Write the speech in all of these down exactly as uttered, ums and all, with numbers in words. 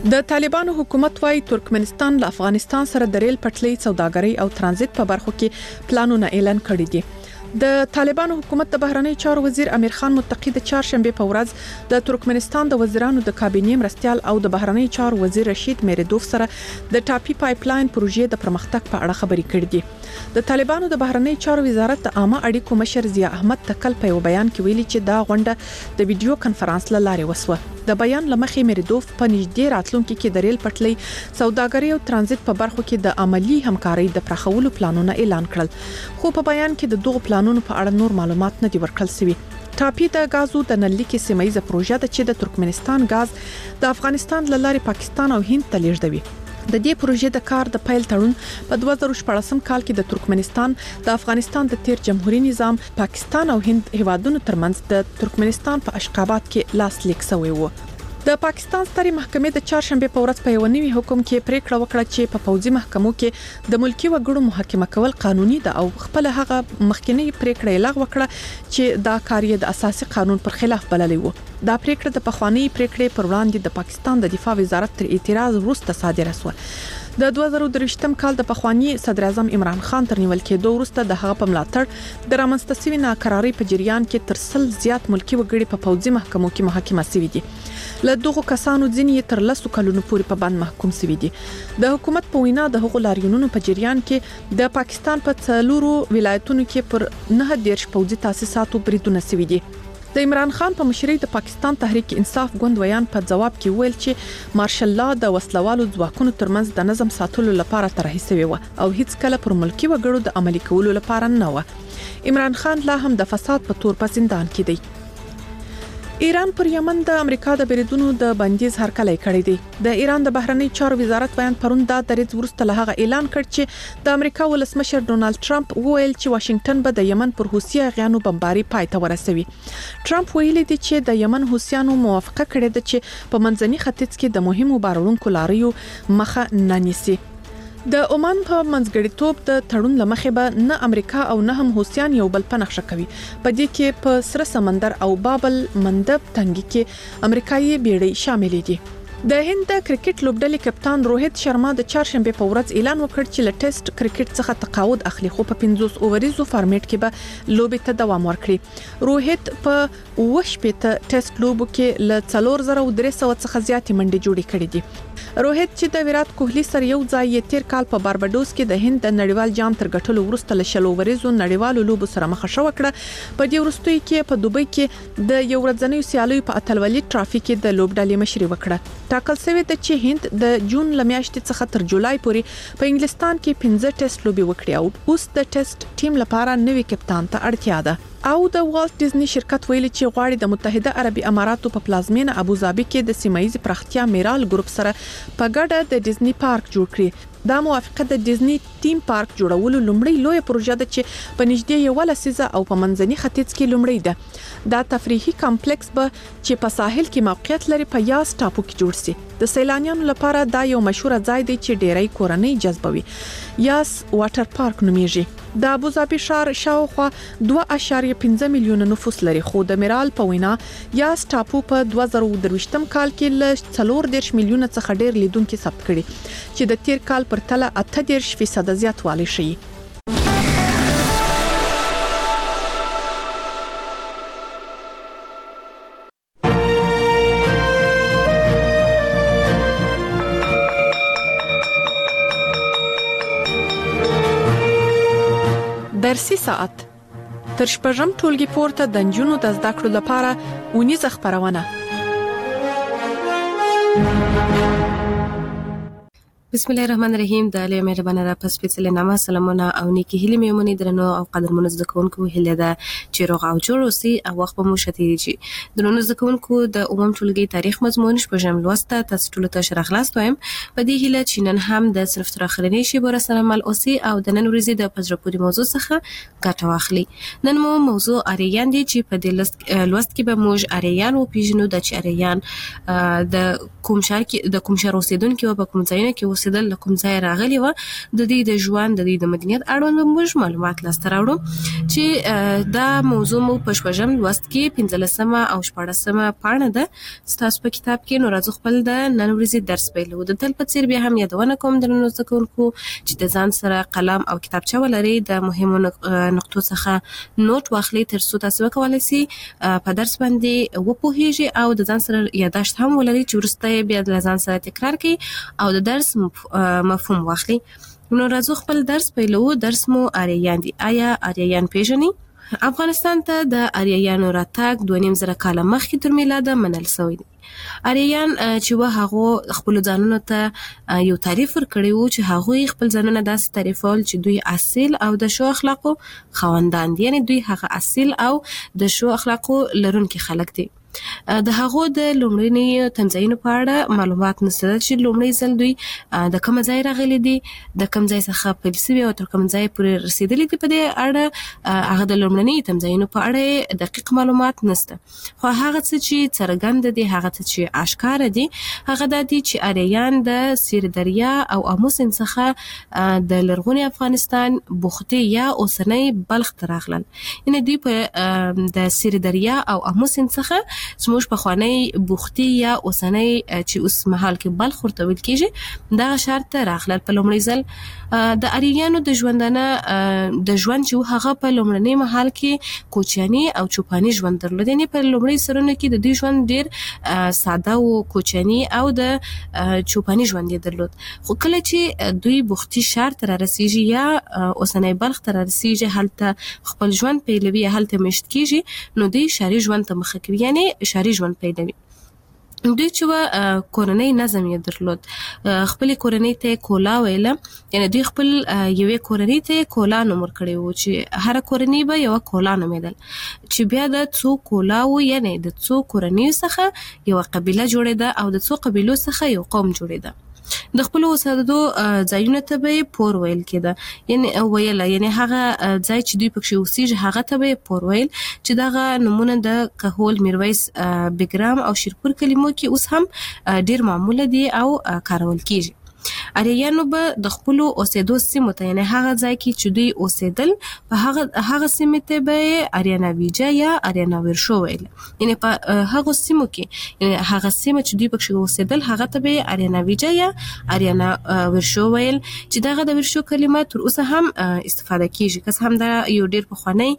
د طالبانو حکومت وايي ترکمنستان له افغانستان سره د ریل پټلۍ سوداګرۍ او ترانزیت په برخو کې پلانونه اعلان کړي دي. د طالبانو حکومت د بهرنی چارو وزیر امیر خان متقی د چهارشنبه په ورځ د ترکمنستان د وزیرانو د کابینې مرستيال او د بهرنی چارو وزیر رشید میردوف سره د ټاپي پایپلاین پروژې د پرمختګ په اړه خبرې کړې دي. د طالبانو د بهرنی چارو وزارت د عامه اړیکو مشر ضیا احمد تکل په یو بیان کې ویلي چې دا غونډه د ویډیو کانفرنس له لارې وسوه. د بیان لمخې میردوف په نږدې راتلونکي کې د ریل پټلۍ سوداګرۍ او ترانزیت په برخو کې د عملی همکارۍ د پراخولو پلانونه اعلان کړل، خو په بیان کې د دغو پلانونو په اړه نور معلومات نه دي ورکړل شوي. ټاپي د غازو د نللیکې سیمایي پروژه د چې د ترکمنستان غاز د افغانستان له لارې پاکستان او هند ته لیږدوي. د دې پروژې د کار د پیل تړون په دوه زره شپږم کال کې د ترکمنستان د افغانستان د تیر جمهوریت نظام پاکستان او هند هیوادونو ترمنځ د ترکمنستان په اشخابات کې لاس لیک شوی و. د پاکستان ستري محکمې د چهارشنبه په ورځ په یو نوي حکم کې پریکړه وکړه چې په پوځي محکمو کې د ملکی وګړو محاکمه کول قانوني ده او خپل هغه مخکنی پریکړه لغوه کړه چې دا کاریه د اساسي قانون پر خلاف بللې و. دا پریکړه د پخوانی پریکړې پر وړاندې د پاکستان د دفاع وزارت تر اعتراض وروسته صادره شوه. د دوه زره درویشتم کال د پخوانی صدر اعظم عمران خان تر نیول کېدو وروسته د هغه په ملاتړ د رامنځته شوی ناکراری په جریان کې تر سل زیات ملکی وګړي په پوځي محکمو کې محاکمه شوي دي. له دغو کسانو ځینې تر لسو کلونو پورې په بند محکوم شوي دي. د حکومت په وینا د هغو لاریونونو په جریان کې د پاکستان په څلورو ولایتونو کې پر نه دیرش پوځي تاسیساتو بریدونه شوي دي. د عمران خان په مشرۍ د پاکستان تحریک انصاف ګوند ویان په جواب کې ویل چې مارشل لا د وسلوالو ځواکونو ترمنځ د نظم ساتلو لپاره طرحه شوی و او هیڅ کله پر ملکی وګړو د عملي کولو لپاره نه و. عمران خان لا هم د فساد په تور په زندان کې دی. ایران پر یمن د امریکا د بریدونو د بندیز هرکلی کړی دی. د ایران د بهرنی چارو وزارت بیان پرون دا دریځ ورسته له هغه اعلان کړ چې د امریکا ولسمشر ډونالد ټرمپ وویل چې واشنگټن به د یمن پر حوثي اغیانو بمباري پای ته ورسوي. ټرمپ ویلي دی چې د یمن حوثیانو موافقه کړې ده چې په منځني ختیځ کې د مهمو بارونکو لاریو مخه نه نیسي. د عمان په منځګړیتوب د تړون لمخې به نه امریکا او نه هم حوثیان یو بل په نقشه کوي. په دې کې په سره سمندر او بابل مندب تنګي کې امریکایي بیړۍ شامل دي. د هند د کرکټ لوبډلې کپتان روهیت شرما د چهارشنبه په ورځ اعلان وکړ چې له ټیسټ کرکټ څخه تقاعد اخلي، خو په پنځوس اووریزو فارمیټ کې به لوبې ته دوام ورکړي. روهیت په اوه شپېته ټیسټ لوبو کې له څلور زره درې سوه څخه زیاتې منډې جوړې کړې دي. روهیت چې د ویرات کوهلی سره یو ځای تیر کال په بارباډوس کې د هند د نړیوال جام تر ګټلو وروسته له شلو ورځو نړیوالو لوبو سره مخ شو کړه. په دې وروستي کې په دوبۍ کې د یو ورځنیو سیالیو په اتلولي ټرافیک کې د لوبډلې مشري وکړه. ټاکل شوی دی چې هند د جون لمیاشتې څخه تر جولای پورې په انګلستان کې پنځه ټیسټ لوبي وکړي او اوس د ټیسټ ټیم لپاره نوې کپتان ته اړتیا ده. او د والت ډیزنی شرکت ویلي چې غواړي د متحده عربي اماراتو په پلازمینه ابوظبي کې د سیمایي پراختیا میرال ګروپ سره په ګډه د ډیزنی پارک جوړ کړي. دا موافقه د ډیزنی تیم پارک جوړولو لومړی لوی پروژه ده چې په نږدې یو لسیزه او په منځني ختیځ کې لومړی ده. دا تفریحي کمپلیکس به چې په ساحل کې موقعیت لري په یاس ټاپو کې جوړ شي. د سیلانیانو لپاره دا یو مشهور ځای دی چې ډیری کورنۍ جذبوي. یاس واټر پارک نومیږي. د ابوظبي ښار شاوخوا دوه اعشاریه پنځه میلیونه نفوس لري، خو د میرال په وینا یاس ټاپو په دوه زره درویشتم کال کې له څلور دیرش میلیونه څخه ډیر لیدونکو ثبت کړي چې د تیر کال پر تله اته دیرش فیصد زیاتوالی شي. درسي ساعت تر شپږم ټولګي پورته د نجونو د زده کړو لپاره اونیزه خپرونه. بسم الله الرحمن الرحیم. د علی مهربانه را پس سپیڅلې نامه سلامونه او نیکی هیلې میمونې درنو او قدرمنو زده کوونکو هیله ده چې روغ او جوړ اوسئ او وخت به مو ښه تیریږي. درنو زده کوونکو د اووم ټولګي تاریخ مضمون شپږم لوسته تاسو ټولو ته ښه راغلاست وایم. په دې هیله چې نن هم د صنف تر اخرنۍ شیبو را سره مل اوسئ او د نن ورځې د پزره پورې موضوع څخه ګټه واخلئ. نن مو موضوع اریان دی چې په دې لوست کې به موږ اریان وپیژنو. د چې اریان د کوم ښار کې د کوم ښار اوسیدونکو په کوم ځایونو کې اوسېدل کوم ځای راغلی و د دې د ژوند د دې د مدنیت اړوند موږ معلومات لاسته راوړو چې دا موضوع مو په شپږم لوست کې پنځلسمه او شپاړسمه پاڼه ده ستاسو په کتاب کې. نو راځو خپل د نن ورځې درس پیلو. د تل په څیر بیا هم یادونه کوم د نن زده کوونکو چې د ځان سره قلم او کتابچه ولري د مهمو نقطو څخه نوٹ واخلي تر څو تاسو وکولای شئ په درس باندې وپوهیږئ او د ځان سره یاداشت هم ولري چې وروسته بیا د ځان سره تکرار کړئ او د درس مفهوم واخلي. نو راځو خپل درس پیلو. درس مو آریایان دي. آیا آریایان پیژنئ؟ افغانستان ته د آریایانو راتګ دوه نیم زره کاله مخکې تر میلاده منل شوی دی. آریایان چې و هغه خپل ځانونو ته یو تعریف ورکړی و چې هغه خپل ځانونه داسې تعریفول چې دوی اصیل او د شو اخلاقو خاوندان دي، یعنی دوی هغه اصیل او د شو اخلاقو لرونکي خلک دي. د هغه د لومړني تمځایونو په اړه معلومات نشته چې لومړی ځل دوی د کوم ځای راغلي دي، د کوم ځای څخه پیل شوي او تر کوم ځای پورې رسیدلي دي. په دې اړه هغه د لومړني تمځایونو په اړه دقیق معلومات نشته، خو هغه څه چې څرګند دي، هغه څه چې آشکار دي، هغه د دې چې آریایان د سیر دریا او امو سیند څخه د لرغوني افغانستان بوختي یا اوسنۍ بلخ ته راغلل. یعنی دوی په د سیر دریا او امو سیند څخه زموږ پخوانی بوختي یا اوسنۍ چې اوس مهال کې بلخ ورته ویل کېږي دغه ښار ته راغلل په لومړي ځل. د آریایانو د ژوندانه د ژوند چې هغه په لومړني مهال کې کوچیاني او چوپاني ژوند درلود. یعنی په لومړي سرونو کې د دوی ژوند ډیر ساده او کوچیاني او د چوپاني ژوند درلود. خو کله چې دوی بوختي ښار ته رسیږي یا اوسنۍ بلخ ته رسیږي، هلته خپل ژوند پیلوي، هلته مشت کېږي، نو دوی ښاري ژوند ته مخه کوي، یعنی ښاري ژوند پیلوي. دوی چې کورنۍ نظم یې درلود، خپل کورنۍ ته کولا ویله، یعنی دوی خپل یوې کورنۍ ته کولا نوم ورکړی و چې هر کورنۍ به یو کولا نومیدل، چې بیا د څو کولاو یعنی د څو کورنۍ څخه یو قبیله جوړېده او د څو قبیلو څخه یو قوم جوړېده. د خپل اوسېدو ځایونو ته به پور ویل کېده، یعنی ویله یعنی هغه ځای چې دوی پکې اوسېږي هغه ته به پور ویل، چې دغه نومونه د کهول، میرویس، بګرام او شیرپور کلمو کې اوس هم ډیر معموله دي او کارول کېږي. آریایانو به د خپل اوسېدو سیمو ته یعنی هغه ځای کې چې دوی اوسېدل په هغه هغه سیمه ته به آریانا ویجا یا آریانا ورشو ویل، یعنی په هغه سیمو کې یعنی هغه سیمه چې دوی پکې اوسېدل هغه ته به آریانا ویجا یا آریانا ورشو ویل، چې دغه د ورشو کلمه تر اوسه هم استفاده کیږي. کس هم دا یو ډیر پخوانی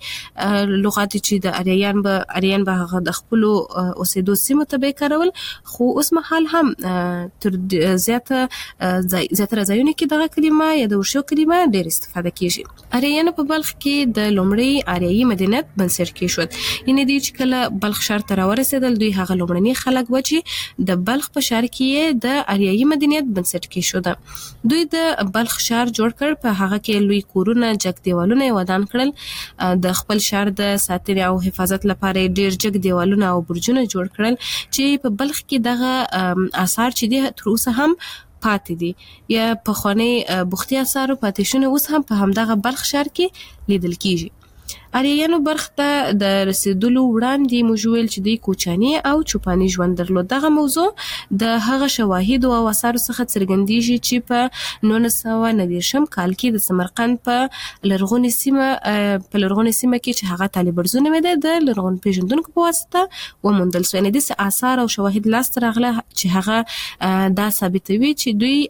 لغات چې د آریایان به آریان به هغه د خپل اوسېدو سیمو ته به کارول، خو اوس مهال هم تر زیاته زیاتره ځایونو کې دغه کلمه یا د ورشو کلمه ډیر استفاده کیږي. آریایانو په بلخ کې د لومړی آریایي مدینت بنسټ کېښود، یعنی دوی چې کله بلخ ښار ته راورسېدل دوی هغه لومړني خلک و چې د بلخ په ښار کې د آریایي مدینت بنسټ کېښود. دوی د بلخ ښار جوړ کړ، په هغه کې لوی کورونه، جګ دیوالونه ودان کړل، د خپل ښار د ساتنې او حفاظت لپاره ډیر جګ دیوالونه او برجونه جوړ کړل، چې په بلخ کې دغه آثار چې دي تر اوسه هم پاتې دي، یا پخوانی بوختي آثارو پاتې شونه اوس هم په همدغه بلخ ښار کې لیدل کیږي. آریایانو بلخ ته د رسیدلو وړاندې موږ ویل چې دوی کوچاني او چوپاني ژوند درلود. دغه موضوع د هغه شواهدو او آثارو څخه څرګندېږي چې په نولس سوه نهه دېرشم کال کې د سمرقند په لرغونې سیمه په لرغونې سیمه کې چې هغه طالبرزو نومېده د لرغون پیژندونکو په واسطه وموندل شو. یعنې داسې آثار او شواهد لاسته راغله چې هغه دا ثابتوي چې دوی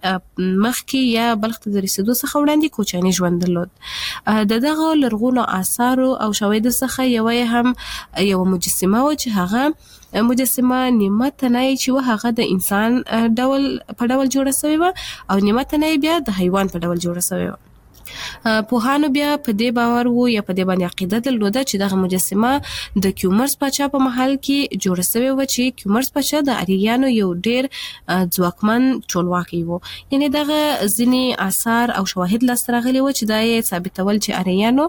مخکې یا بلخ ته د رسیدو څخه وړاندې کوچاني ژوند درلود. د دغه لرغونو آثارو او شواهدو څخه یوه هم یو مجسمه و چې هغه مجسمه نیمه تنه چې و هغه د انسان ډول په ډول جوړه شوې وه او نیمه تنه بیا د حیوان په ډول جوړه شوې وه. پوهانو بیا په دې باور وو یا په دې باندې عقیده درلوده چې دغه مجسمه د کیومرث پاچا په محل کې جوړه شوې وه، چې کیومرث پاچا د آریایانو یو ډیر ځواکمن ټولواکی و. یعنی دغه ځینې آثار او شواهد لاسته راغلي و چې دا یې ثابتول چې آریایانو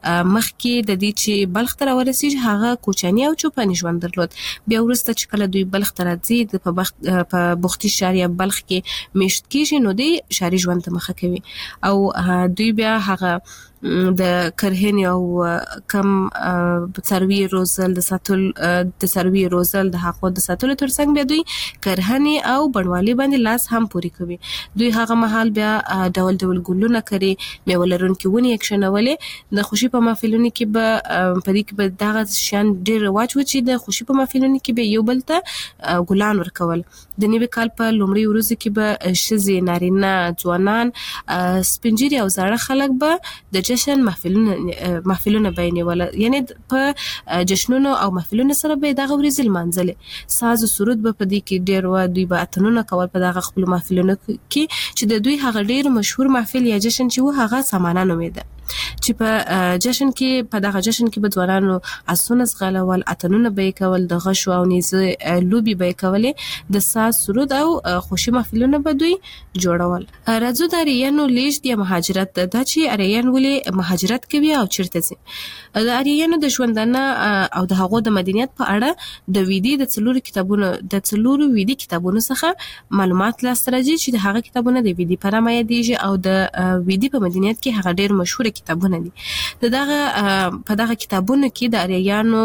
مخکې د دې چې بلخ ته راورسېږي هغه کوچاني او چوپاني ژوند درلود. بیا وروسته چې کله دوی بلخ ته راځي په بوختي ښار یا بلخ کې میشت کېږي، نو دوی ښاري ژوند ته مخه کوي او دوی بیا هغه د کرهنې او کم څاروي روزل د ساتل د څاروي روزل د حقوق د ساتلو ترڅنګ بیا دوی کرهنې او بڼوالي باندې لاس هم پوري کوي. دوی هغه مهال بیا ډول ډول ګلونه کوي، میوه لرونکي ونې اکشنولې. د خوشي په محفلونو کې به په دې کې به دغه شان ډېر رواج و چې د خوشي په محفلونو کې به یو بل ته ګلان ورکول. د نوي کال په لومړي ورځ کې به ښځې، نارینه، ځوانان، سپینجیري او زاړه خلک به د جشن محفلونه محفلونه بینول، یعنی په جشنونو او محفلونو سره به دغه ورځ لمانځلې. ساز او سرود به په دې کې ډېر و، دوی به اتنونه کول په دغه خپل محفلونو کې چې د دوی هغه ډېر مشهور محفل یا جشن چې و هغه سامانه نومیده. چې په جشن کې په دغه جشن کې به ځوانانو اسونه ځغلول، اتنونه به کول، د غشو او نیزه لوبي به کولې، د ساز سرود او خوشي محفلونه به دوی جوړول. راځو د اریانو لیږد یا مهاجرت، دا چې اریان ولې مهاجرت کوي او چیرته ځي. د اریانو د ژوندانه او د هغو د مدنیت په اړه د ویدي د څلورو کتابونو د څلورو ویدي کتابونو څخه معلومات لاسته راځي چې د هغه کتابونه د ویدي په نامه یادېږي او د ویدي په مدنیت کې هغه ډېر مشهور کتابونه دي. د دغه په دغه کتابونو کې د اریانو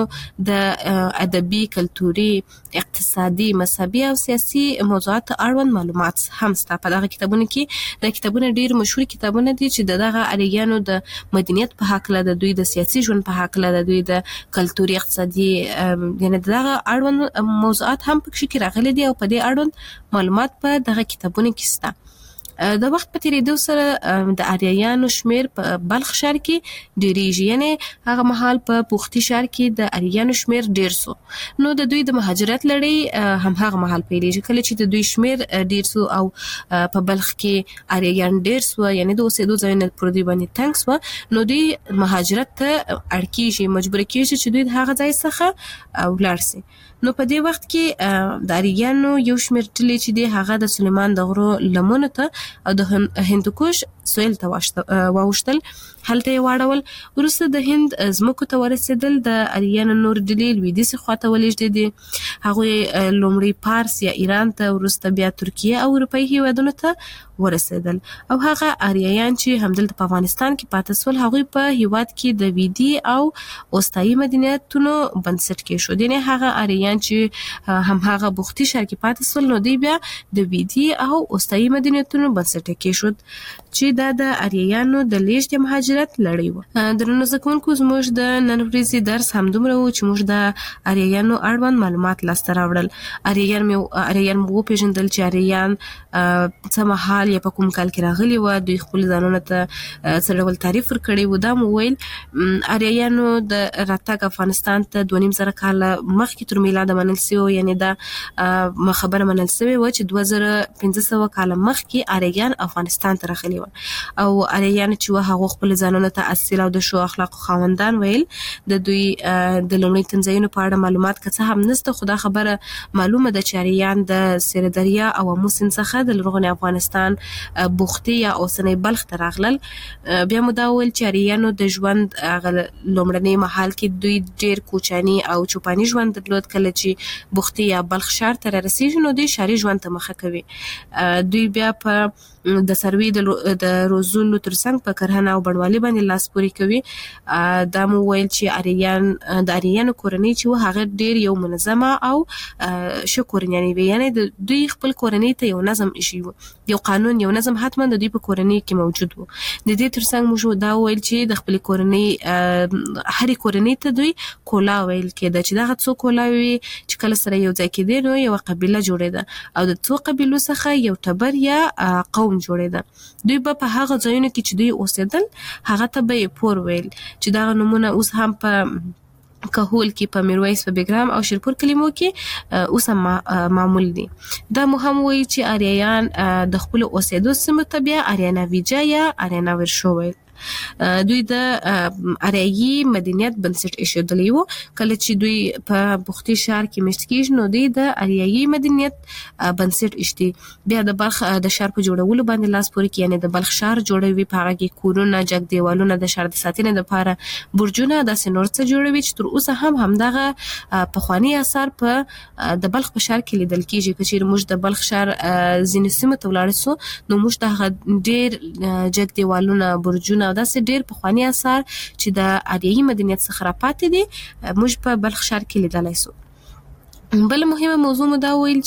د ادبي، کلتوري، اقتصادي، مذهبي او سیاسي موضوعات اړوند معلومات هم شته. په دغه کتابونو کې د کتابونو ډېر مشهور کتابونه دي چې دغه اریانو د مدنیت په حق له، د دوی د سیاسي ژوند په حق له، د دوی د کلتوري، اقتصادي یعنی دغه اړوند موضوعات هم پکې کې راغلي دي او په دې اړوند معلومات په دغه کتابونو کې شته. د وخت په تیریدو سره د اریانو شمیر په بلخ ښار کې ډیریږي، یعنی هغه مهال په پوختي ښار کې د اریانو شمیر ډیر سو. نو د دوی د مهاجرت لړۍ هم هغه مهال پیلېږي کله چې د دوی شمیر ډیر سو او په بلخ کې اریان ډیر سو، یعنی د اوسېدو ځایونه پر دوی باندې تنګ سو. نو دوی مهاجرت ته اړ کېږي، مجبور کېږي چې دوی د هغه ځای څخه ولاړ شي. نو په دې وخت کې د اریانو یو شمیر ډلې چې دی هغه د سلیمان د غرو لمنو ته او د هندوکش سویل ته واوښتل، هلته یې واړول. وروسته د هند ځمکو ته ورسېدل. د اریانو نور ډلې لویدیځې خواته ولېږدېدې. هغوی لومړی پارس یا ایران ته، وروسته بیا ترکیه او اروپایي هیوادونو ته ورسېدل. او هغه اریایان چې همدلته په افغانستان کې پاتې سول، هغوی په هیواد کې د ویدي او اوستایي مدنیتونو بنسټ کېښود. یعنې هغه اریان چې هم هغه بوختي ښار کې پاتې سول، نو دوی بیا د ویدي او اوستایي مدنیتونو بنسټ کېښود چې دا د اریایانو د لیږد یا مهاجرت لړۍ وه. درنو زده کوونکو، زموږ د نن ورځې درس همدومره و چې موږ د اریایانو اړوند معلومات لاسته راوړل. اریان مې اریان مو وپېژندل چې اریان څه مهال یا په کوم کال کې راغلي وه، دوی خپل ځانونه ته څه ډول تعریف ورکړی و. دا مو ویل اریایانو د راتګ افغانستان ته دوه نیم زره کاله مخکې تر میلاده منل سوی، یعنې دا خبره منل سوې وه چې دوه زره پنځه سوه کاله مخکې اریان افغانستان ته راغلي وه. او اریان چې وه هغو خپل ځانونه ته اصیل او د ښو اخلاقو خاوندان ویل. د دوی د لومړي تنځایونو په اړه معلومات که څه هم نشته، خو دا خبره معلومه ده چې اریان د سیر دریا او امو سیند څخه د لرغوني افغانستان بوختي یا اوسنی بلخ ته راغلل. بیا مو دا وویل چې اریانو د ژوند لومړني مهال کې دوی ډېر کوچني او چوپاني ژوند درلود. کله چې بوختي یا بلخ ښار ته رارسېږي نو دوی ښاري ژوند ته مخه کوي. دوی بیا په د څاروي د روزلو ترڅنګ په کرهنه او بڼوالي باندې لاس پوري کوي. دا مو ویل چې اریان د اریانو کورنۍ چې و هغه ډېر یو منظمه او ښه کورنۍ وي، یعنی د دوی خپل کورنۍ ته یو نظم ایښی و، یو قانون، یو نظم حتما د دوی په کورنۍ کې موجود و. د دې ترڅنګ موږ دا ویل چې د خپل کورنۍ هرې کورنۍ ته دوی کولا ویل کېده، چې دغه څو کولاوي چې کله سره یو ځای کېدې نو یو قبیله جوړېده او د څو قبیلو څخه یو ټبر یا قوم جوړېده. دوی به په هغه ځایونو کې چې دوی اوسېدل هغه ته به یې پور ویل، چې دغه نومونه اوس هم په کهول کې، په میرویس، په بیګرام او شیرپور کلمو کې اوس هم معمول دي. دا مو هم وایي چې اریایان د خپل اوسېدو سیمو ته بیا اریانا ویجا یا اریانا ورشو ویل. دوی د اریایي مدنیت بنسټ ایښودلی و. کله چې دوی په بوختي ښار کې مېشت کېږي نو دوی د اریایي مدنیت بنسټ ایښدي. بیا د بلخ د ښار په جوړولو باندې لاس پورې کوي، یعنې د بلخ ښار جوړوي، په هغه کې کورونه، جګ دیوالونه، د ښار د ساتنې لپاره برجونه، داسې نور څه جوړوي چې تر اوسه هم همدغه پخواني اثار په د بلخ په ښار کې لیدل کېږي. که چېرې موږ د بلخ ښار ځینې سیمو ته ولاړ سو نو موږ د هغه ډېر جګ دیوالونه، برجونه او داسې ډېر پخواني آثار چې د آریایي مدنیت څخه راپاتې دي موږ په بلخ ښار کې لیدلای شو. بل مهمه موضوع مو دا ویل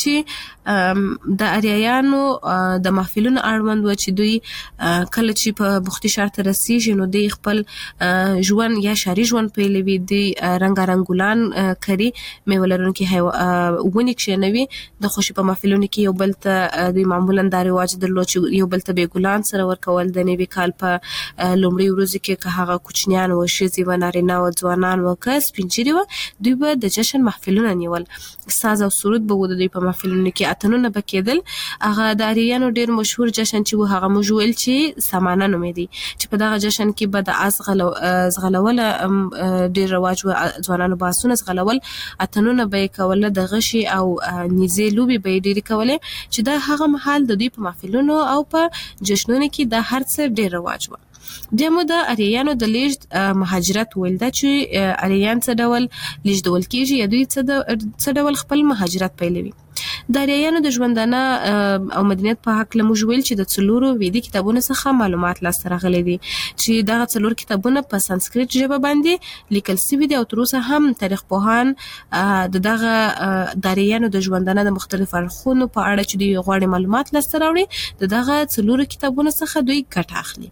چې د اریایانو د محفلونو اړوند و چې دوی کله چې په بختي ښار ته رسیږي نو دوی خپل ژوند یا ښاري ژوند پیلوي، دوی رنګارنګ ګلان کري، میوه لرونکي ونې کښېنوي، د خوښي په محفلونو کې یو بل ته دوی معمولا دا رواج درلود چې یو بل ته به ګلان سره ورکول د نوي کال په لومړۍ ورځو کې، که هغه کوچنیان و، ښځې و، نارینه و، ځوانان و، که سپین ږیري و، دوی به د جشن محفلونه نیول، ساز او سرود به و د دوی په محفلونو کې، اتنونه به کېدل. هغه د اریایانو ډېر مشهور جشن چې و هغه موږ ویل چې سمانه نومېدی، چې په دغه جشن کې به د آس ځغلول ډېر رواج و، ځوانانو به آسونه ځغلول، اتنونه به یې کوله، د غشي او نیزې لوبې به یې ډېرې کولې، چې دا هغه مهال د دوی په محفلونو او په جشنونو کې دا هر څه ډېر رواج و. بیا مو د اریایانو د لیږد مهاجرت ویل، دا چې اریایان څه ډول لیږدول کېږي یا دوی څه ډول خپل مهاجرت پیلوي. د اریایانو د ژوندانه او مدنیت په هکله موږ ویل چې د څلورو ویدي کتابونو څخه معلومات لاسته راغلي دي، چې دغه څلور کتابونه په سانسکریت ژبه باندې لیکل شوي دي او تر اوسه هم تاریخ پوهان د دغه د اریایانو د ژوندانه د مختلفو اړخونو په اړه چې دوی غواړي معلومات لاسته راوړي د دغه څلورو کتابونو څخه دوی ګټه اخلي.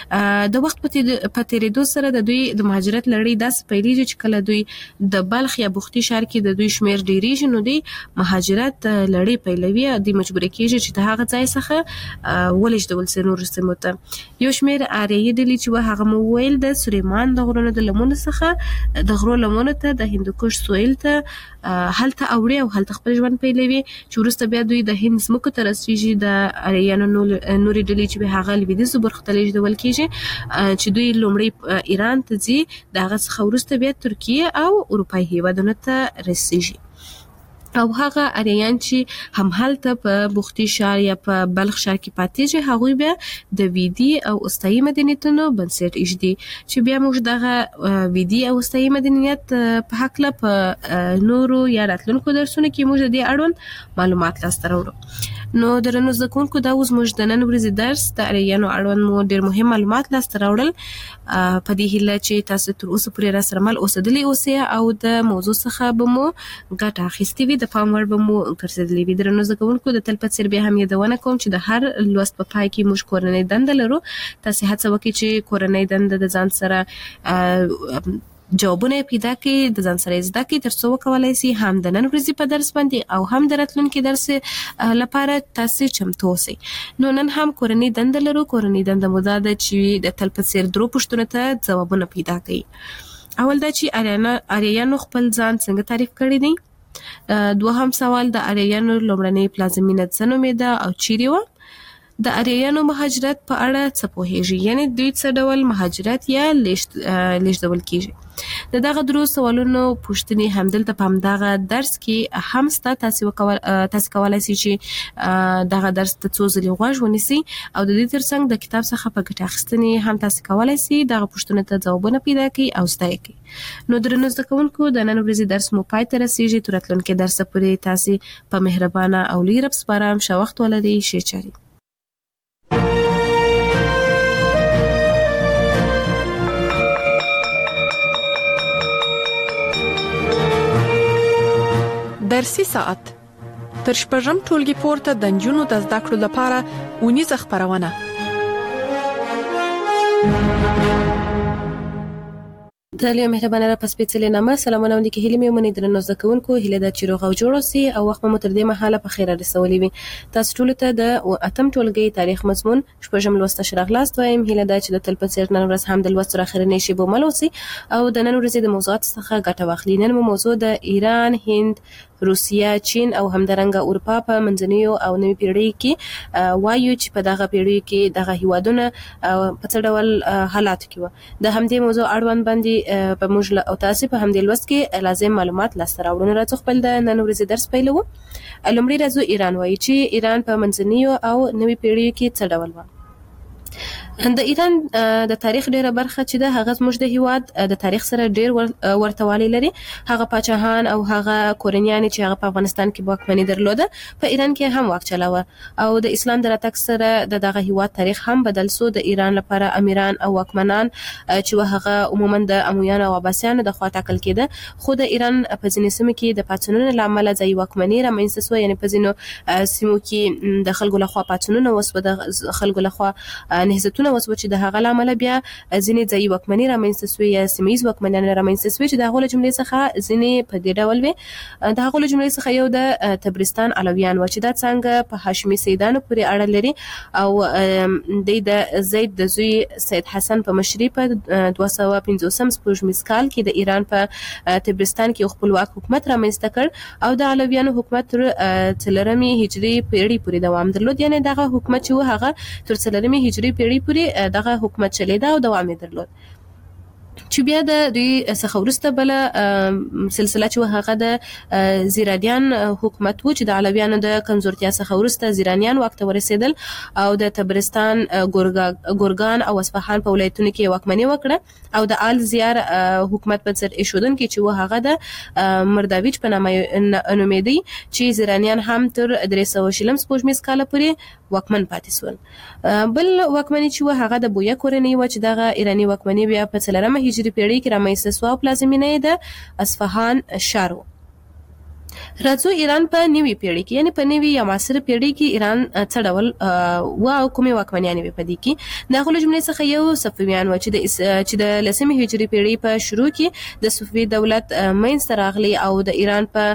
د وخت په تېرېدو سره د دوی د مهاجرت لړۍ داسې پیلېږي چې کله دوی د بلخ یا بختي ښار کې د دوی شمېر ډېرېږي نو دوی مهاجرت لړۍ پیلوي، دوی مجبوره کېږي چې د هغه ځای څخه ولېږدول سي نورو سیمو ته. یو شمېر اریایي ډلې چې و هغه مو ویل د سلیمان د غرونو د لمنو څخه د غرو لمنو ته د هندوکش سویل ته هلته اوړي او هلته خپل ژوند پیلوي، چې وروسته بیا دوی د هند ځمکو ته رسېږي. د اریایانو نورې ډلې چې هغه لوېدیځو برخو ته لیږدول کېږي، چې دوی لومړی ایران ته ځي، د هغه څخه وروسته بیا ترکیه او اروپایي هېوادونو ته رسېږي. او هغه اریایان چې هم هلته په بختي ښار یا په بلخ ښار کې پاتېږي هغوی بیا د ویدي او اوستایي مدنیتونو بنسټ ایږدي، چې بیا موږ دغه ویدي او اوستایي مدنیت په هکله په نورو یا راتلونکو درسونو کې موږ د دې اړوند معلومات لاسته راوړو. نو درنو زده کوونکو دا اوس موږ د نن ورځې درس د اریایانو اړوند مو ډېر مهم معلومات لاسته راوړل، په دې هیله چې تاسو تر اوسه پورې راسره مل اوسېدلي اوسئ او د موضوع څخه به مو ګټه اخیستې وي، د پام وړ به مو ګرځېدلي وي. درنو زده کوونکو د تل په څېر بیا هم یادونه کوم چې د هر لوست په پای کې موږ کورنۍ دنده لرو. تاسې هڅه وکړئ چې کورنۍ دنده د ځان سره جوابونه پیدا کړئ، د ځان سره زده کړئ، تر څو وکولای شئ هم د نن ورځې په درس باندې او هم د راتلونکي درس لپاره تاسې چمتو اوسئ. نو نن هم کورنۍ دنده لرو. کورنۍ دنده مو دا ده چې د تل په څېر درو پوښتنو ته ځوابونه پیدا کړئ. اول دا چې اریایانو خپل ځان څنګه تعریف کړی دی. دوهم سوال د اریایانو لومړنۍ پلازمینه څه نومېده او چیرې وه. د اریایانو مهاجرت په اړه څه پوهیږي، یعنی دوی څه ډول مهاجرت یا لیږدول کیږي. د دغه درو سوالونو پوښتنې همدلته په همدغه درس کې هم سته. تاسې کولی شئ چې دغه درس ته څو ځلې غوږ ونیسئ او د دې ترڅنګ د کتاب څخه په ګټه اخیستنې هم تاسې کولی شئ دغه پوښتنو ته ځوابونه پیدا کړئ او زده یې کړئ. نو درنو زده کوونکو د نن ورځې درس مو پای ته رسیږي. تر راتلونکي درسه پورې تاسې په مهربانه او لوی رب سپارم. ښه وخت ولرئ. ښې چارې. درسي ساعت تر شپږم ټولګي پورته د نجونو د زده کړو لپاره اونیزه خپرونه. د لوی مهربانه را پس پیڅلې نامه سلامونه وندي کې هلي مې مونږ درنو زده کوونکو هله د چیرغ او جوړ اوسئ او وخت مو تر دې مهاله په خیر رسولې وي. تاسو ټول ته د اتم ټولګي تاریخ مضمون شپږم لوست شراغلاست وایم. هله د چې د تل په څیر نن ورځ هم د لوست تر اخرنۍ شی به مل اوسئ او د نن ورځې د موضوعات څخه ګټه واخلئ. نن مو موضوع د ایران، هند، روسیا، چین او همدارنګه اروپا په منځنیو او نوي پیړۍ کې وایو چې په دغه پیړۍ کې دغه هیوادونه په څه ډول حالاتو کې و. د همدې موضوع اړوند باندې په موږ او تاسو په همدې لوست کې لازم معلومات لاسته راوړو. راځو خپل د نن ورځې درس پیلوو. لومړی راځو ایران وایي چې ایران په منځنیو او نوي پیړیو کې څه ډول و. د ایران د تاریخ ډیره برخه چې د هغه زموږ د هیواد د تاریخ سره ډیر ورتوالی لري. هغه پاچاهان او هغه کورنیان چې هغه په افغانستان کې واکمني درلوده په ایران کې هم واک چلاوه او د اسلام د راتګ سره د دغه هیواد تاریخ هم بدل سو. د ایران لپاره امیران او واکمنان چې هغه عموما د امویان او عباسیانو د خوا ټاکل کېده، خو د ایران په ځینې سیمو کې د پاتونونو لامل ځای واکمني رامنځته سو، یعنی په ځینو سیمو کې د خلکو لخوا پاتونونه وسو، د خلکو لخوا نهضتونه وسو چې د هغه لامل بیا ځینې ځای واکمني رامنځته سوې یا سیمایي واکمنان رامنځته سوې چې د هغو له جملې څخه ځینې په دې ډول وي. د هغو له جملې څخه یو د تبرستان علویان و چې دا څنګه په هاشمي سیدانو پورې اړه لري او د زید د زوی سید حسن په مشرۍ په دوه سوه پنځوسم سپوږمیز کال کې د ایران په تبرستان کې خپلواک حکومت رامنځته کړ او د علویانو حکومت تر څلورمې هجري پیړۍ پورې دوام درلود. یعنی دغه حکومت چې و هغه تر څلورمې هجري پیړۍ پورې دغه حکومت چلیده او دوام یې درلود. چې بیا د دوی څخه وروسته بل سلسله چې هغه د زیرانیان حکومت و چې د علویانو د کمزورتیا څخه وروسته زیرانیان واک ته ورسېدل او د تبرستان، ګورګان او اصفهان په ولایتونو کې واکمني وکړه او د آل زیار حکومت بنسټ ایښودونکي چې و هغه د مرداویچ په نامه نومېدی چې زیرانیان هم تر درې سوه شلم سپوږمیز کاله پورې واکمن پاتې سول. بل واکمني چې و هغه د بویه کورنۍ و چې دغه ایرانی واکمني بیا په څلورمه هجري پیړۍ کې رامنځته سوه او پلازمینه یې د اصفهان ښار و. راځو ایران په نوي پیړۍ کې، یعنی په نوي یا معاصره پیړۍ کې ایران څه ډول و او کومې واکمنیانې وې په دې کې. د هغو له جملې څخه یو صفویان و چې د چې د لسمې هجري پیړۍ په شروع کې د صفوي دولت منځته راغلی او د ایران په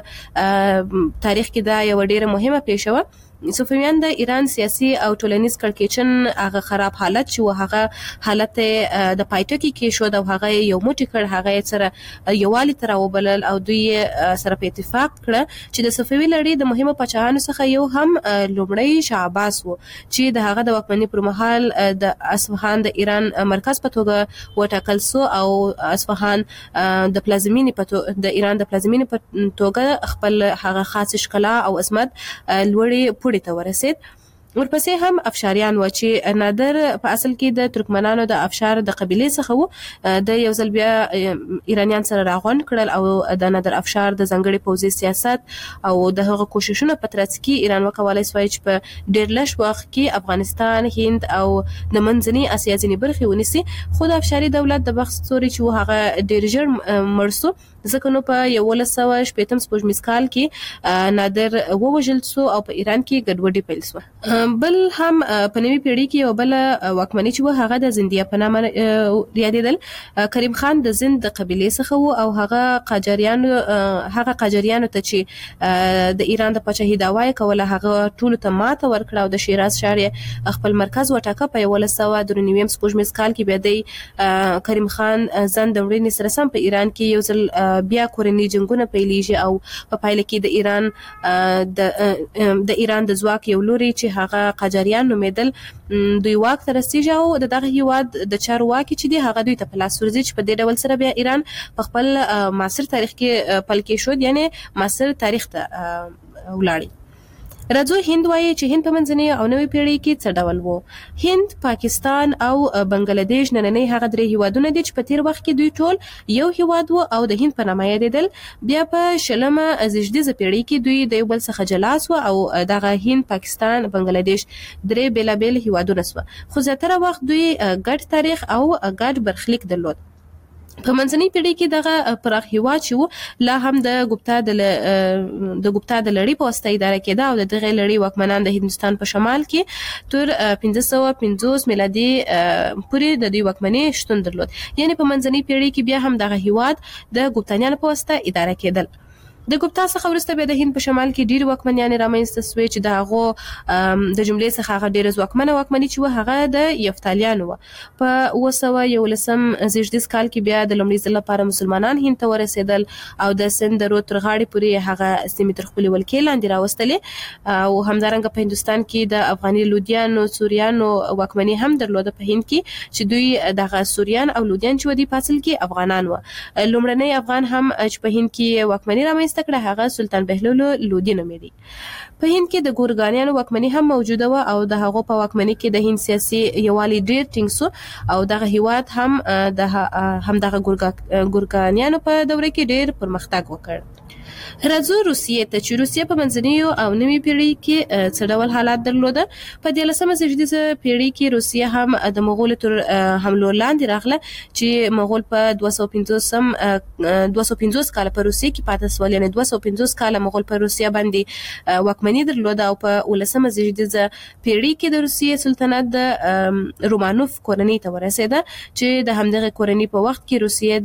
تاریخ کې دا یوه ډیره مهمه پیښه وه. صفویان د ایران سیاسي او ټولنیز کړکېچن هغه خراب حالت چې و هغه حالت د پایټکي کې شو او هغه یو موټی کړ، هغه یې سره یووالي ته راوبلل او دوی سره په اتفاق کړه چې د صفوي لړۍ د مهمو پاچاهانو څخه یو هم لومړی شاه عباس و چې د هغه د واکمنۍ پر مهال د اصفهان د ایران مرکز په توګه وټاکل سو او اصفهان د پلازمینې په د ایران د پلازمینې په توګه خپل هغه خاص ښکلا او عظمت لوړې پورې ته ورسید. ورپسې هم افشاریان و چې نادر په اصل کې د ترکمنانو د افشار د قبیلې څخه و. د یو ځل بیا ایرانیان سره راغونډ کړل او د نادر افشار د ځانګړي پوځي سیاست او د هغه کوششونه په ترڅ کې ایران وکولای سوای چې په ډېر لږ وخت کې افغانستان، هند او د منځنۍ اسیا ځینې برخې ونیسي. خو د افشاري دولت د بخت ستوري چې و هغه ډېر ژر مړ سو، ځکه نو په یولس سوه شپېتم سپوږمیز کال کې نادر ووژل سو او په ایران کې ګډوډي پیل سوه. بل هم په نوي پیړۍ کې یو بل واکمني چې و هغه د زندیه په نامه یادېدل. کریم خان د زند د قبیلې څخه و او هغه قاجاریانو هغه قاجاریانو ته چې د ایران د پاچاهۍ دعوا یې کوله هغه ټولو ته ماته ورکړه او د شیراز ښار یې خپل مرکز وټاکه. په یولس سوه درې نوي سپوږمیز کال کې بیا د کریم خان زند د مړینې سره سم په ایران کې یو ځل بیا کورني جنګونه پیلېږي او په پایله کې د ایران د د ایران د ځواک یو لوري چې هغه قاجاریان نومېدل دوی واک ته رسېږي او د دغه هیواد د چارواکي چې دی هغه دوی ته په لاس ورځي چې په دې ډول سره بیا ایران په خپل معاصر تاریخ کې پل کې شو، یعنی معاصر تاریخ ته ولاړی. راځو هند وایي چې هند په منځنۍ او نوې پیړۍ کې څه ډول وو. هند، پاکستان او بنگلاديش نننۍ هغه درې هیوادونه دي چې په تیر وخت کې دوی ټول یو هیواد وو او د هند په نامه یادېدل. بیا په شلمه زېږدیزه پیړۍ کې دوی د یو بل څخه جلا سو او دغه هند، پاکستان، بنگلاديش درې بیلابیل هیوادونه سو، خو زیاتره وخت دوی ګډ تاریخ او ګډ برخلیک درلود. په منځنۍ پیړۍ کې دغه پراخ هیواد چې و لا هم د ګوپتا د د ګوپتا د لړۍ په واسطه اداره کېده او د دغه لړۍ واکمنان د هندوستان په شمال کې تر پنځه سوه پنځوس میلادي پورې د دوی واکمنۍ شتون درلود. یعنی په منځنۍ پیړۍ کې بیا هم دغه هیواد د ګوپتانیانو په واسطه اداره کېدل. د ګوپتا څخه وروسته بیا د هند په شمال کې ډېر واکمنیانې رامنځته سوې چې د هغو د جملې څخه هغه ډېره ځواکمنه واکمني چې و هغه د یفتالیانو وه. په اوه سوه یولسم زېږدیز کال کې بیا د لومړي ځل لپاره مسلمانان هند ته ورسېدل او د سند د رود تر غاړې پورې هغه سیمې تر خپلې ولکې لاندې راوستلې او همدارنګه په هندوستان کې د افغاني لودیانو سوریانو واکمني هم درلوده په هند کې چې دوی دغه سوریان او لودیان چې و دي په اصل کې افغانان وه. لومړنی افغان هم چې په هند کې واکمني رامنځته رامنځته کړه هغه سلطان بهلول لودي نومېدی. په هند کې د ګورګانیانو واکمني هم موجوده و او د هغو په واکمني کې د هند سیاسي یوالي ډیر ټینګ سو او دغه هیواد هم د هم دغه ګورګانیانو په دوره کې ډیر پرمختګ وکړ. راځو روسیې ته چې روسیه په منځنیو او نوي پیړۍ کې څه ډول حالات درلوده. په دیارلسمه زېږدیزه پیړۍ کې روسیه هم د مغولو تر حملو لاندې راغله چې مغول په دوه سوه پنځوسم دوه سوه پنځوس کال په روسیه کې پاتې شول، یعنی دوه سوه پنځوس کال مغول په روسیه باندې واکمني درلوده او په ولسمه زېږدیزه پیړۍ کې د روسیې سلطنت د رومانوف کورنۍ ته ورسېده چې د همدغه کورنۍ په وخت کې روسیه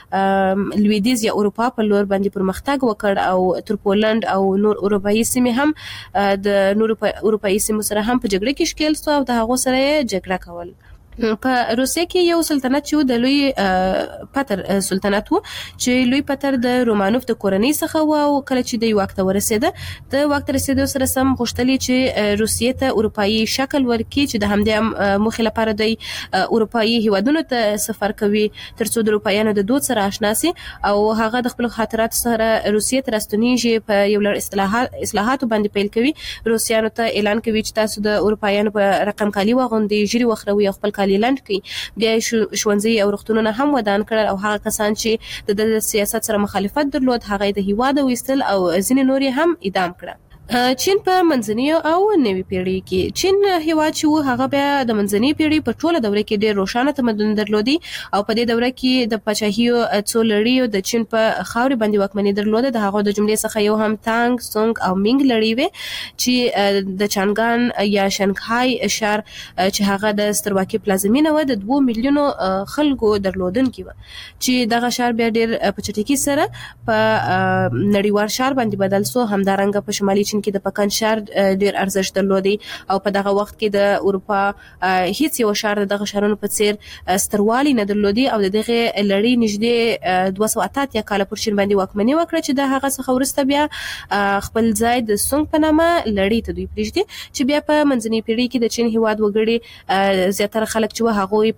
د لویدیز یا اروپا په لور باندې پرمختګ وکړ او تر پولند او نور اروپایي سیمې هم د نور اروپایي سیمو سره هم په جګړه کې ښکېل شو او د هغو سره یې جګړه کول. په روسیه کې یو سلطنت چې د لوی پتر سلطنت وو چې لوی پتر د رومانوف د کورنۍ څخه و او کله چې د واک ته ورسېده د واک ته رسېدو سره سم غوښتل چې روسیې ته اروپایي شکل ورکړي چې د همدې موخې لپاره د اروپایي هیوادونو ته سفر کوي ترڅو د اروپایانو د دود سره آشنا شي او هغه د خپل خاطرات سره روسیې ته راستنیږي په یو لړ اصلاحات اصلاحاتو باندې پیل کوي. روسیانو ته اعلان کوي چې تاسو د اروپایانو په رقم کالي واغوندئ، ژیړي وخروي او خپل کالي لند کوي. بیا ښوونځي او روغتونونه هم ودان کړل او هغه کسان چې د سیاست سره مخالفت درلود هغه د هیواد ویستل او ځینې نور هم اعدام کړه. چین په منځنیو او نوي پیړۍ کې چین هیواد چې و هغه بیا د منځنۍ پیړۍ په ټوله دوره کې ډېر روښانه تمدن درلودي او په دې دوره کې د پاچاهیو څو لړیو د چین په خاورې باندې واکمني درلوده. د هغو د جملې څخه یو هم تانګ، سونګ او مینګ لړۍ وې چې د چانګان یا شنګهای ښار چې هغه د سترواکۍ پلازمینه و د دوه میلیونو خلکو درلودونکي و چې دغه ښار بیا ډېر په چټکۍ سره په نړیوال ښار باندې بدل سو. همدارنګه په شمالي چین کې د پکن ښار ډیر ارزښت درلودي او په دغه وخت کې د اروپا هیڅ یو ښار دغه ښارونو په څیر ستروالی نه درلودي او دغه لړۍ نږدې دوه سوه اته اتیا کاله پر چین باندې واکمني وکړه چې د هغه څخه وروسته بیا خپل ځای د سونګ په نامه لړۍ ته دوی پرېږدي چې بیا په منځنۍ پیړۍ کې د چین هیواد وګړي زیاتره خلک چې هغوی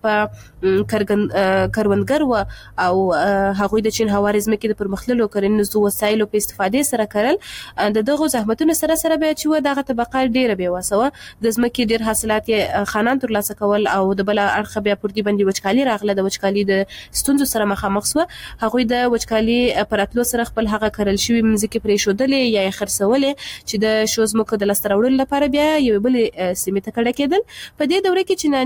په کروندګر و او هغوی د چین هواري ځمکې د پرمختللو کرنیزو وسایلو په استفادې سره کرل. د دغو زحمتونو سره سره بیا چې و دغه طبقه ډیره بې وسه وه، د ځمکې ډیر حاصلات یې خانان ترلاسه کول او د بله اړخه بیا پر دې باندې وچکالي راغله. د وچکالي د ستونزو سره مخامخ سوه. هغوی د وچکالي په راتلو سره خپل هغه کرل شوي مځکې پرېښودلې یا یې خرڅولې چې د شو ځمکو د لاسته راوړلو لپاره بیا یوې بلې سیمې ته کډه کېدل. په دې دوره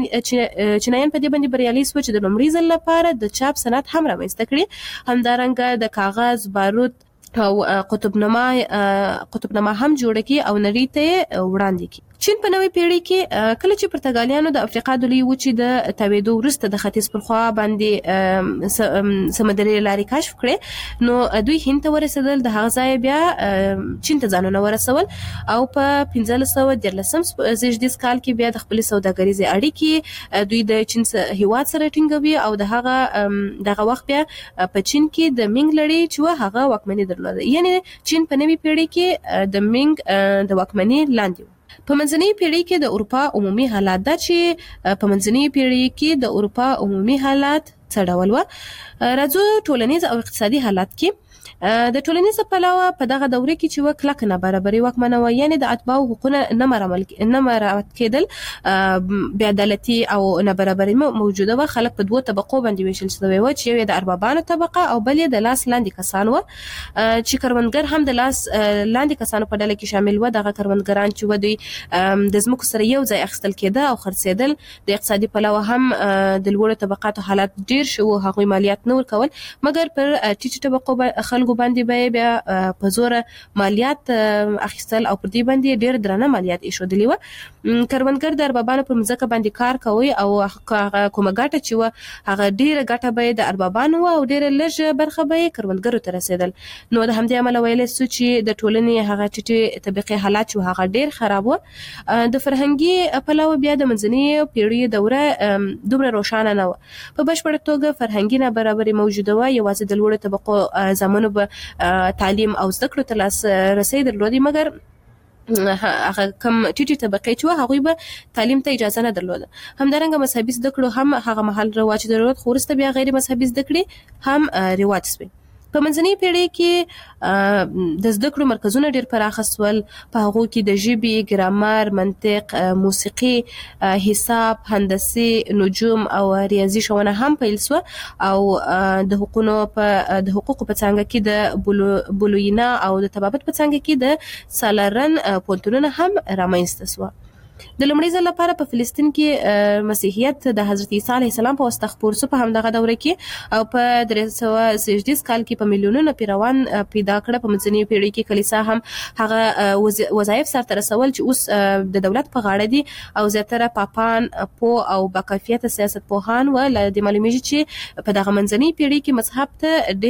کې چینایان په دې باندې بریالي سوه چې د لومړي ځل لپاره د چاپ صنعت هم رامنځته کړي. همدارنګه د کاغذ، بارود او قطبنما قطبنما هم جوړ کړي او نړۍ ته وړاندې کړي. چین په نوې پیړۍ کې کله چې پرتګالیانو د افریقا د لویې وچې د تاوېدو وروسته د ختیځ پر خوا باندې سمندري لارې کشف کړې نو دوی هند ته ورسېدل. د هغه ځایه بیا چین ته ځانونه ورسول او په پنځلس سوه دیارلسم زېږدیز کال کې بیا د خپلې سوداګریزې اړیکې دوی د چین هیواد سره ټینګوي او د هغه دغه وخت بیا په چین کې د مینګ لړۍ چې وه هغه واکمني درلوده. یعنی چین په نوې پیړۍ کې د مینګ د واکمني لاندې و. په منځنۍ پیړۍ کې د اروپا عمومي حالات دا چې په منځنۍ پیړۍ کې د اروپا عمومي حالات څه ډول و. راځو ټولنیز او اقتصادي حالات کې د ټولنیز پلوه په دغه دوره کې چې و کلک نابرابري واکمنه وه، یعنی د اتباعو حقوقونه نه مراعات کېدل، بې عدالتي او نابرابري موجوده وه. خلک په دوو طبقو باندې ویشل شوي وه چې یو یې د اربابانو طبقه او بل یې د لاس لاندې کسان وه چې کروندګر هم د لاس لاندې کسانو په ډله کې شامل وه. دغه کروندګران چې و دوی د ځمکو سره یو ځای اخیستل کېده او خرڅېدل. د اقتصادي پلوه هم د لوړو طبقاتو حالات ډیر شو، هغوی مالیات نه ورکول مګر پر ټیټو طبقو خلکو باندې به بیا په زور مالیات اخیستل او پر دې باندې ډیر درنه مالیات ایښودلې وه. کروندګر د اربابانو پر مځکه باندې کار کوي او کومه ګټه چې وه هغه ډیره ګټه به یې د اربابانو وه او ډیره لږ برخه به یې کروندګرو ته رسېدل. نو د همدې امله ویلی سو چې د ټولنې هغه ټیټې طبقې حالات چې هغه ډیر خراب وه. د فرهنګي پلوه بیا د منځنۍ پیړۍ دوره دومره روښانه نه وه. په بشپړه توګه فرهنګي نابرابري موجوده وه. یوازې د لوړو طبقو زامنو به تعلیم او زده کړو ته لاسرسی درلودي مګر هغه کم ټیټې طبقې چې وه هغوی به تعلیم ته اجازه نه درلوده. همدارنګه مذهبي زده کړو هم هغه مهال رواج درلود خو وروسته بیا غیر مذهبي زده کړې هم رواج سوې. په منځنۍ پیړۍ کې د زده کړو مرکزونه ډېر پراخ سول. په هغه کې د ژبې، ګرامر، منطق، موسیقي، حساب، هندسي، نجوم او ریاضي ښوونه هم پیل سو او د حقوقو په د حقوقو په څانګه کې د بولوینا او د طبابت په څانګه کې د سالارن پوهنتونونه هم رامنځته سو. د لومړي ځل لپاره په فلسطین کې مسیحیت د حضرت عیسی علیه السلام په واسطه خپور سو په همدغه دوره کې او په درې سوه شپږ کال کې په میلیونونو پیروان پیدا کړ. په منځنۍ پیړۍ کې کلیسا هم هغه وظایف سرته رسول چې اوس د دولت په غاړه دي او زیاتره پاپان پو او باکیفیت سیاست پوهان و. ل د معلومیږي چې په دغه منځنۍ پیړۍ کې مذهب ته